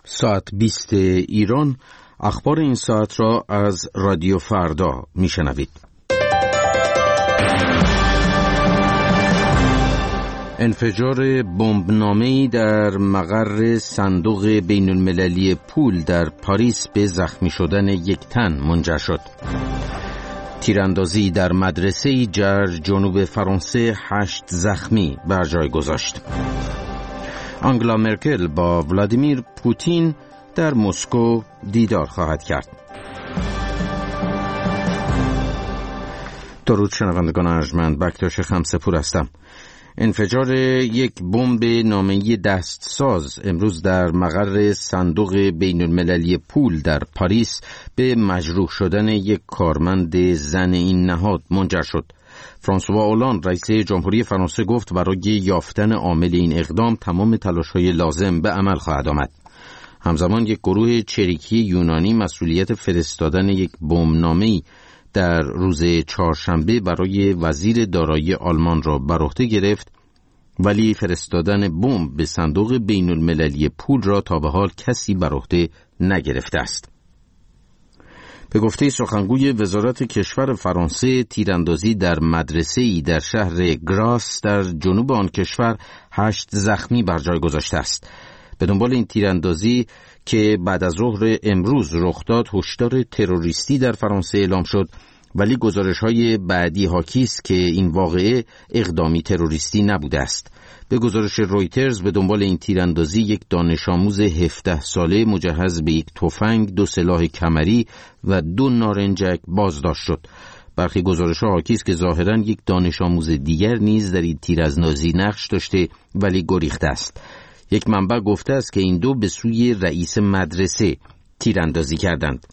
ساعت 20 ایران اخبار این ساعت را از رادیو فردا میشنوید. انفجار بمب‌نامه‌ای در مقر صندوق بین المللی پول در پاریس به زخمی شدن یک تن منجر شد. تیراندازی در مدرسه‌ای در جنوب فرانسه 8 زخمی بر جای گذاشت. آنگلا مرکل با ولادیمیر پوتین در مسکو دیدار خواهد کرد. درود شنوندگان ارجمند، بکتاش خمسه‌پور هستم. انفجار یک بمب نامه‌ای دستساز امروز در مقر صندوق بین المللی پول در پاریس به مجروح شدن یک کارمند زن این نهاد منجر شد. فرانسوا اولاند رئیس جمهوری فرانسه گفت برای یافتن عامل این اقدام تمام تلاش‌های لازم به عمل خواهد آمد. همزمان یک گروه چریکی یونانی مسئولیت فرستادن یک بمب‌نامه‌ای در روز چهارشنبه برای وزیر دارایی آلمان را بر عهده گرفت، ولی فرستادن بمب به صندوق بین المللی پول را تا به حال کسی بر عهده نگرفته است. به گفته سخنگوی وزارت کشور فرانسه، تیراندازی در مدرسه‌ای در شهر گراس در جنوب آن کشور 8 زخمی بر جای گذاشته است. به دنبال این تیراندازی که بعد از ظهر امروز رخ داد، هشدار تروریستی در فرانسه اعلام شد، ولی گزارش‌های بعدی حاکی است که این واقعه اقدامی تروریستی نبوده است. به گزارش رویترز به دنبال این تیراندازی یک دانش آموز 17 ساله مجهز به یک تفنگ، 2 سلاح کمری و 2 نارنجک بازداشت شد. برخی گزارش‌ها حاکی است که ظاهراً یک دانش آموز دیگر نیز در این تیراندازی نقش داشته ولی گریخته است. یک منبع گفته است که این دو به سوی رئیس مدرسه تیراندازی کردند.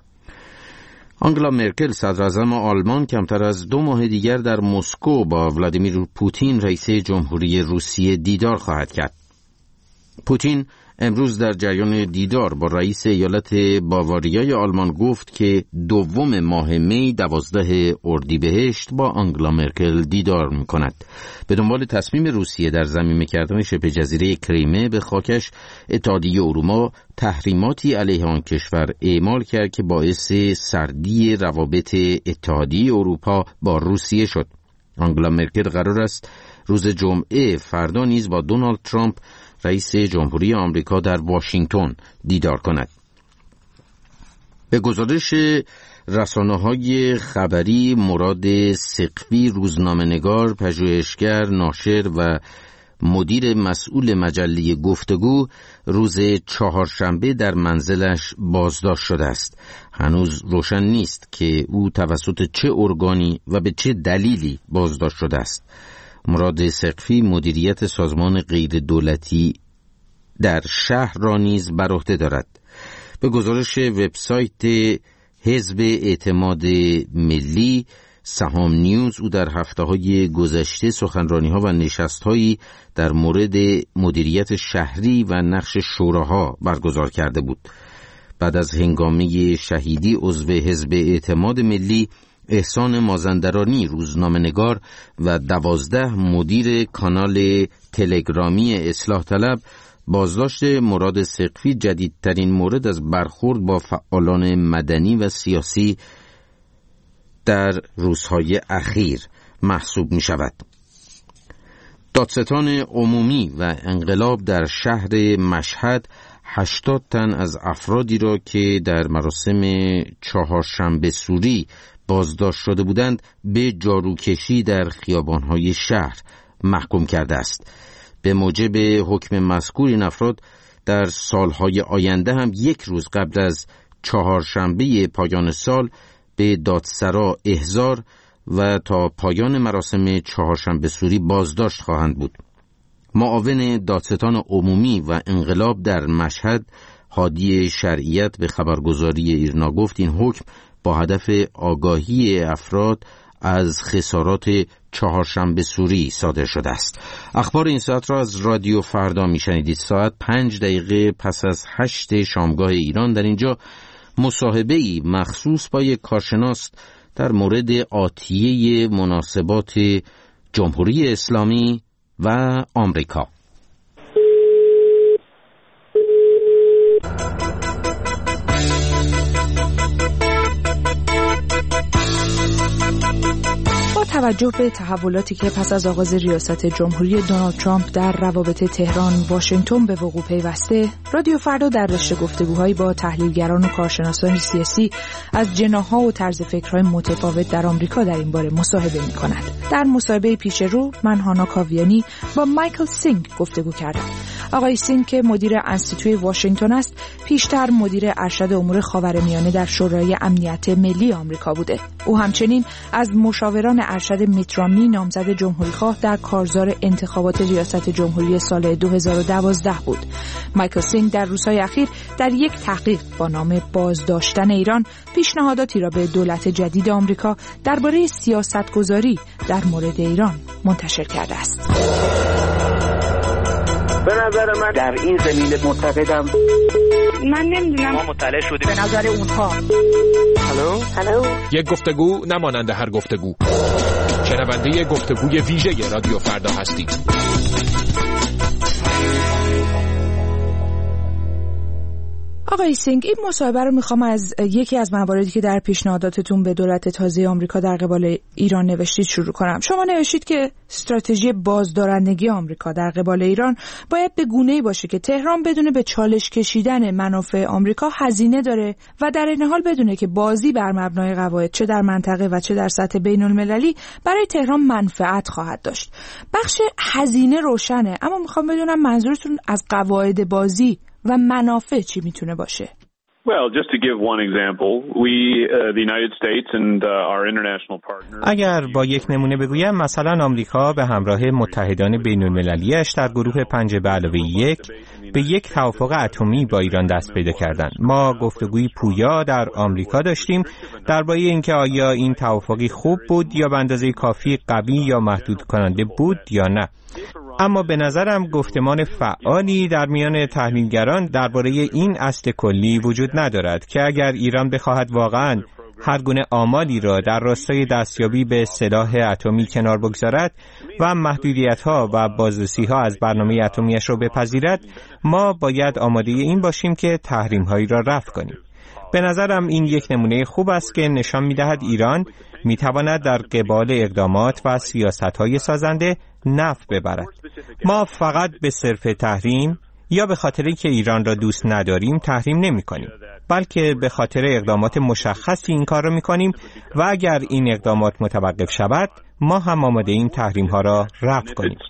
آنگلا مرکل صدراعظم آلمان کمتر از 2 ماه دیگر در مسکو با ولادیمیر پوتین رئیس جمهوری روسیه دیدار خواهد کرد. پوتین امروز در جریان دیدار با رئیس ایالت باواریای آلمان گفت که 2 ماه می 12 اردیبهشت با آنگلا مرکل دیدار می‌کند. به دنبال تصمیم روسیه در ضمیمه کردن شبه جزیره کریمه به خاکش، اتحادیه اروپا تحریماتی علیه آن کشور اعمال کرد که باعث سردی روابط اتحادیه اروپا با روسیه شد. آنگلا مرکل قرار است روز جمعه فردا نیز با دونالد ترامپ رئیس جمهوری آمریکا در واشنگتن دیدار کند. به گزارش رسانه‌های خبری، مراد سقفی روزنامه‌نگار، پژوهشگر، ناشر و مدیر مسئول مجله گفتگو روز چهارشنبه در منزلش بازداشت شده است. هنوز روشن نیست که او توسط چه ارگانی و به چه دلیلی بازداشت شده است. مراد سقفی مدیریت سازمان غیر دولتی در شهر را نیز بر عهده دارد. به گزارش وبسایت حزب اعتماد ملی سهام نیوز، او در هفته‌های گذشته سخنرانی‌ها و نشست‌هایی در مورد مدیریت شهری و نقش شوراها برگزار کرده بود. بعد از هنگامه شهیدی عضو حزب اعتماد ملی احسان مازندرانی روزنامه‌نگار و 12 مدیر کانال تلگرامی اصلاح طلب، بازداشت مراد سقفی جدیدترین مورد از برخورد با فعالان مدنی و سیاسی در روزهای اخیر محسوب می شود. دادستان عمومی و انقلاب در شهر مشهد 80 تن از افرادی را که در مراسم چهارشنبه سوری بازداشت شده بودند به جاروکشی در خیابان‌های شهر محکوم کرده است. به موجب حکم مذکور این افراد در سالهای آینده هم 1 روز قبل از چهارشنبه پایان سال به دادسرا احضار و تا پایان مراسم چهارشنبه سوری بازداشت خواهند بود. معاون دادستان عمومی و انقلاب در مشهد هادی شرعیت به خبرگزاری ایرنا گفت این حکم با هدف آگاهی افراد از خسارات چهارشنبه سوری صادر شده است. اخبار این ساعت را از رادیو فردا میشنیدید. ساعت 5 دقیقه پس از 8 شامگاه ایران. در اینجا مصاحبه‌ای مخصوص با یک کارشناس در مورد آتیه مناسبات جمهوری اسلامی و آمریکا. توجه به تحولاتی که پس از آغاز ریاست جمهوری دونالد ترامپ در روابط تهران واشنگتن به وقوع پیوسته، رادیو فردا در رشته گفتگوهایی با تحلیلگران و کارشناسان سیاسی از جناح‌ها و طرز فکرهای متفاوت در آمریکا در این باره مصاحبه می‌کند. در مصاحبه پیش رو من هانا کاویانی با مایکل سینگ گفتگو کردم. آقای سینگ که مدیر انستیتوی واشنگتن است، پیشتر مدیر ارشد امور خاورمیانه در شورای امنیت ملی آمریکا بوده. او همچنین از مشاوران ارشد میت رامنی نامزد جمهوریخواه در کارزار انتخابات ریاست جمهوری سال 2012 بود. مایکل سینگ در روزهای اخیر در یک تحقیق با نام بازداشتن ایران پیشنهاداتی را به دولت جدید آمریکا درباره سیاستگذاری در مورد ایران منتشر کرده است. به نظر من در این زمینه معتقدم، من نمیدونم، ما مطلع شدیم به نظر اونها. هلو یک گفتگو نمانند هر گفتگو. شنونده گفتگوی ویژه رادیو فردا هستید. آقای سینگ، این مصاحبه رو میخوام از یکی از مواردی که در پیشنهاداتتون به دولت تازه آمریکا در قبال ایران نوشتید شروع کنم. شما نوشتید که استراتژی بازدارندگی آمریکا در قبال ایران باید به گونه‌ای باشه که تهران بدونه به چالش کشیدن منافع آمریکا هزینه داره و در این حال بدونه که بازی بر مبنای قواعد چه در منطقه و چه در سطح بین‌المللی برای تهران منفعت خواهد داشت. بخش هزینه روشنه، اما میخوام بدونم منظورتون از قواعد بازی و منافع چی میتونه باشه؟ Well, just to give one example, we, the United States and our international partners. اگر با یک نمونه بگویم، مثلا آمریکا به همراه متحدان بین‌المللی‌اش در گروه 5+1 به یک توافق اتمی با ایران دست پیدا کردند. ما گفتگوی پویا در آمریکا داشتیم درباره اینکه آیا این توافقی خوب بود یا به اندازه کافی قوی یا محدود کننده بود یا نه. اما به نظرم گفتمان فعالی در میان تحلیلگران درباره این اصل کلی وجود ندارد که اگر ایران بخواهد واقعاً هر گونه آمالی را در راستای دستیابی به سلاح اتمی کنار بگذارد و محدودیت‌ها و بازرسی‌ها از برنامه اتمیش را بپذیرد، ما باید آماده این باشیم که تحریم‌هایی را رفع کنیم. به نظرم این یک نمونه خوب است که نشان می‌دهد ایران می‌تواند در قبال اقدامات و سیاست‌های سازنده نفع ببرد. ما فقط به صرف تحریم یا به خاطری که ایران را دوست نداریم تحریم نمی‌کنیم، بلکه به خاطر اقدامات مشخصی این کار را می‌کنیم و اگر این اقدامات متوقف شود، ما هم آماده این تحریم‌ها را رفع کنیم.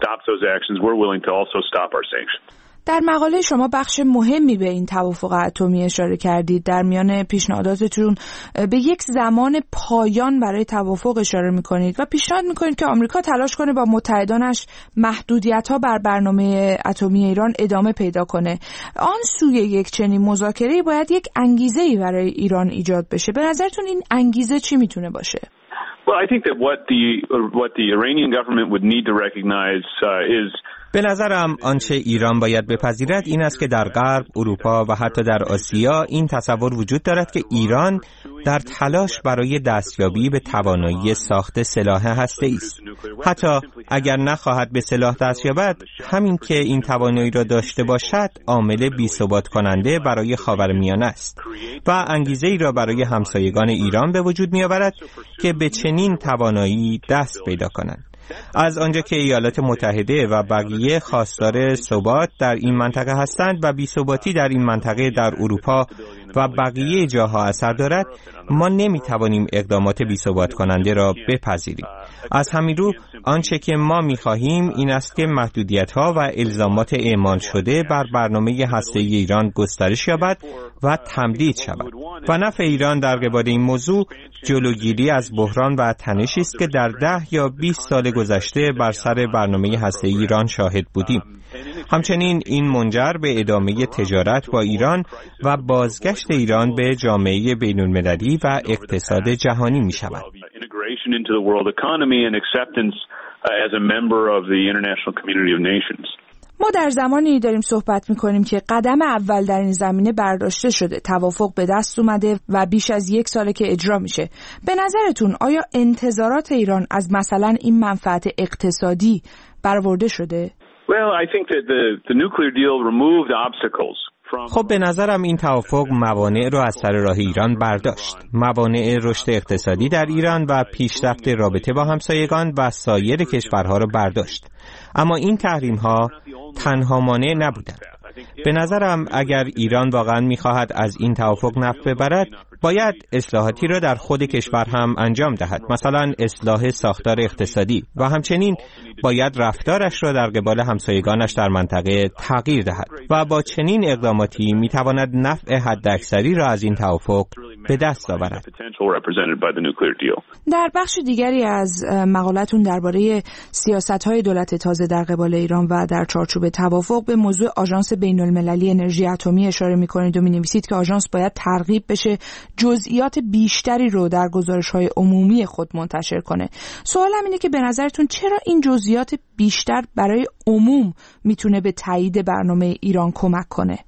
در مقاله شما بخش مهمی به این توافق اتمی اشاره کردید. در میان پیشنهاداتتون به یک زمان پایان برای توافق اشاره می‌کنید و پیشنهاد می‌کنید که آمریکا تلاش کنه با متحدانش محدودیت‌ها بر برنامه اتمی ایران ادامه پیدا کنه. آن سوی یک چنین مذاکره‌ای باید یک انگیزه‌ای برای ایران ایجاد بشه. به نظرتون این انگیزه چی میتونه باشه؟ Well, I think that what the Iranian government would need to recognize is به نظرم آنچه ایران باید بپذیرد این است که در غرب، اروپا و حتی در آسیا این تصور وجود دارد که ایران در تلاش برای دستیابی به توانایی ساخت سلاح هسته‌ای است. حتی اگر نخواهد به سلاح دست یابد، همین که این توانایی را داشته باشد عامل بی‌ثبات کننده برای خاورمیانه است و انگیزه‌ای را برای همسایگان ایران به وجود می‌آورد که به چنین توانایی دست پیدا کنند. از آنجا که ایالات متحده و بقیه خواستار ثبات در این منطقه هستند و بی‌ثباتی در این منطقه در اروپا و بقیه جاها اثر دارد، ما نمی‌توانیم اقدامات بی‌ثبات کننده را بپذیریم. از همین رو آنچه که ما می‌خواهیم این است که محدودیت‌ها و الزامات اعمال شده بر برنامه هسته‌ای ایران گسترش یابد و تمدید شود و نفع ایران در قبال این موضوع جلوگیری از بحران و تنشی است که در 10 یا 20 سال گذشته بر سر برنامه هسته‌ای ایران شاهد بودیم. همچنین این منجر به ادامه تجارت با ایران و بازگشت ایران به جامعه بین‌المللی و اقتصاد جهانی می شود. ما در زمانی داریم صحبت می‌کنیم که قدم اول در این زمینه برداشته شده، توافق به دست اومده و بیش از 1 ساله که اجرا میشه. به نظرتون آیا انتظارات ایران از مثلا این منفعت اقتصادی برآورده شده؟ Well, I think that the nuclear deal removed obstacles خب به نظرم این توافق موانع رو از سر راه ایران برداشت. موانع رشد اقتصادی در ایران و پیشرفت رابطه با همسایگان و سایر کشورها رو برداشت. اما این تحریم‌ها تنها مانع نبودند. به نظرم اگر ایران واقعا می‌خواهد از این توافق نفع ببرد، باید اصلاحاتی را در خود کشور هم انجام دهد، مثلا اصلاح ساختار اقتصادی، و همچنین باید رفتارش را در قبال همسایگانش در منطقه تغییر دهد و با چنین اقداماتی می‌تواند نفع حداکثری را از این توافق به دست آورد. در بخش دیگری از مقالتون درباره سیاست‌های دولت تازه در قبال ایران و در چارچوب توافق به موضوع آژانس بین‌المللی انرژی اتمی اشاره می‌کنید و می‌نویسید که آژانس باید ترغیب بشه جزئیات بیشتری رو در گزارش‌های عمومی خود منتشر کنه. سوالم اینه که به نظرتون چرا این جزئیات بیشتر برای عموم میتونه به تایید برنامه ایران کمک کنه؟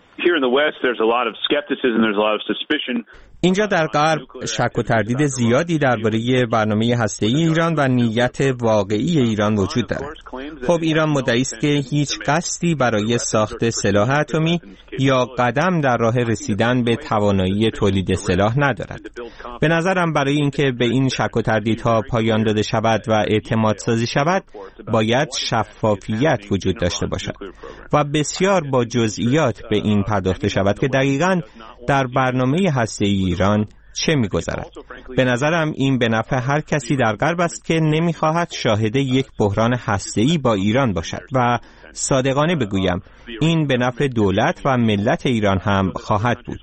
اینجا در غرب شک و تردید زیادی درباره برنامه هسته‌ای ایران و نیت واقعی ایران وجود دارد. خب ایران مدعی است که هیچ قصدی برای ساخت سلاح اتمی یا قدم در راه رسیدن به توانایی تولید سلاح ندارد. به نظرم برای اینکه به این شک و تردیدها پایان داده شود و اعتماد سازی شود، باید شفافیت وجود داشته باشد و بسیار با جزئیات به این پرداخته شود که دقیقاً در برنامه هسته‌ای ایران چه می‌گذرد. به نظرم این به نفع هر کسی در غرب است که نمی‌خواهد شاهد یک بحران هسته‌ای با ایران باشد و صادقانه بگویم این به نفع دولت و ملت ایران هم خواهد بود.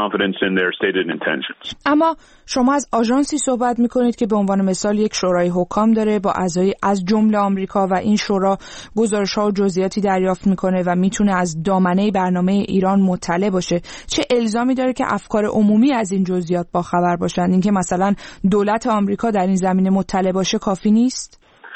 اما شما از آژانسی صحبت می‌کنید که به عنوان مثال یک شورای حکام داره با اعضای از جمله آمریکا و این شورا گزارش‌ها و جزئیاتی دریافت می‌کنه و می‌تونه از دامنه برنامه ایران مطلع باشه. چه الزامی داره که افکار عمومی از این جزئیات باخبر باشن؟ اینکه مثلا دولت آمریکا در این زمینه مطلع باشه کافی نیست؟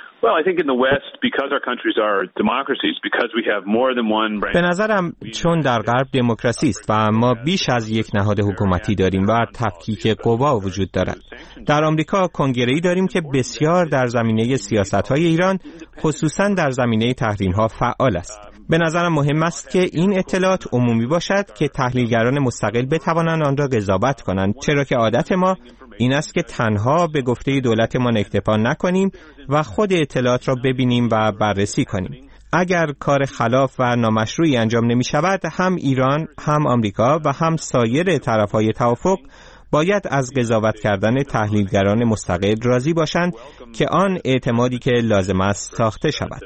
به نظرم چون در غرب دموکراسی است و ما بیش از یک نهاد حکومتی داریم و تفکیک قوا وجود دارد. در آمریکا کنگره‌ای داریم که بسیار در زمینه سیاست‌های ایران، خصوصاً در زمینه تحریم‌ها فعال است. به نظرم مهم است که این اطلاعات عمومی باشد که تحلیلگران مستقل بتوانند آن را قضاوت کنند، چرا که عادت ما این است که تنها به گفته دولتمان اکتفا نکنیم و خود اطلاعات را ببینیم و بررسی کنیم. اگر کار خلاف و نامشروعی انجام نمی شود، هم ایران، هم آمریکا و هم سایر طرفهای توافق باید از قضاوت کردن تحلیلگران مستقل راضی باشند که آن اعتمادی که لازم است ساخته شود.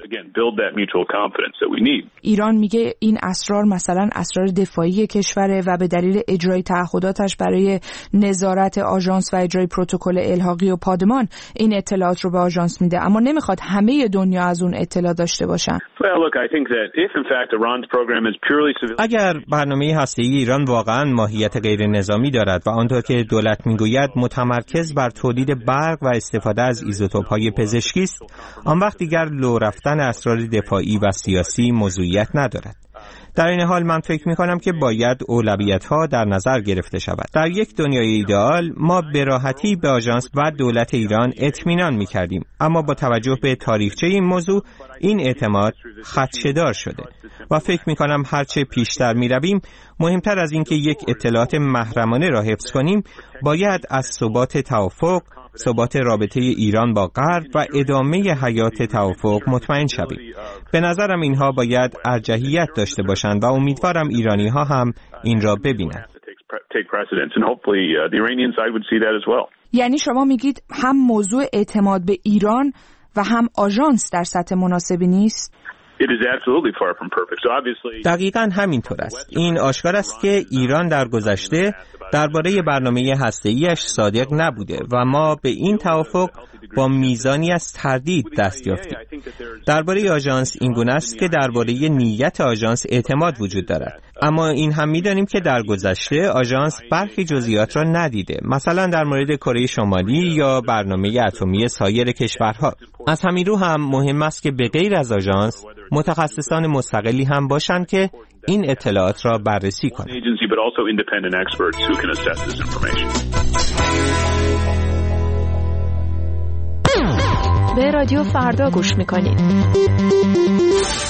ایران میگه این اسرار مثلا اسرار دفاعی کشوره و به دلیل اجرای تعهداتش برای نظارت آژانس و اجرای پروتکل الحاقی و پادمان این اطلاعات رو به آژانس میده، اما نمیخواد همه دنیا از اون اطلاع داشته باشن. اگر برنامه هسته‌ای ایران واقعا ماهیت غیر نظامی دارد و آنطور که دولت میگوید متمرکز بر تولید برق و استفاده از ایزوتوپ‌های پزشکی است، آن وقت دیگر لو رفتن اسرار دفاعی و سیاسی موضوعیت ندارد. در این حال من فکر می‌کنم که باید اولویت‌ها در نظر گرفته شود. در یک دنیای ایدئال ما به راحتی به آژانس و دولت ایران اطمینان می‌کردیم، اما با توجه به تاریخچه این موضوع این اعتماد خدشه‌دار شده و فکر می‌کنم هرچه پیشتر می‌رویم مهمتر از اینکه یک اطلاعات محرمانه را حفظ کنیم، باید از ثبات توافق، ثبات رابطه ایران با غرب و ادامه حیات توافق مطمئن شویم. به نظرم اینها باید ارجحیت داشته باشند و امیدوارم ایرانی ها هم این را ببینند. یعنی شما میگید هم موضوع اعتماد به ایران و هم آژانس در سطح مناسبی نیست؟ دقیقاً همینطور است. این آشکار است که ایران در گذشته درباره برنامه هسته‌ایش صادق نبوده و ما به این توافق با میزانی از تردید دست یافتیم. درباره آژانس این گونه است که درباره نیت آژانس اعتماد وجود دارد، اما این هم می‌دانیم که در گذشته آژانس برخی جزئیات را ندیده، مثلا در مورد کره شمالی یا برنامه اتمی سایر کشورها. از همین رو هم مهم است که به غیر از آژانس متخصصان مستقلی هم باشند که این اطلاعات را بررسی کنند. به رادیو فردا گوش می‌کنید.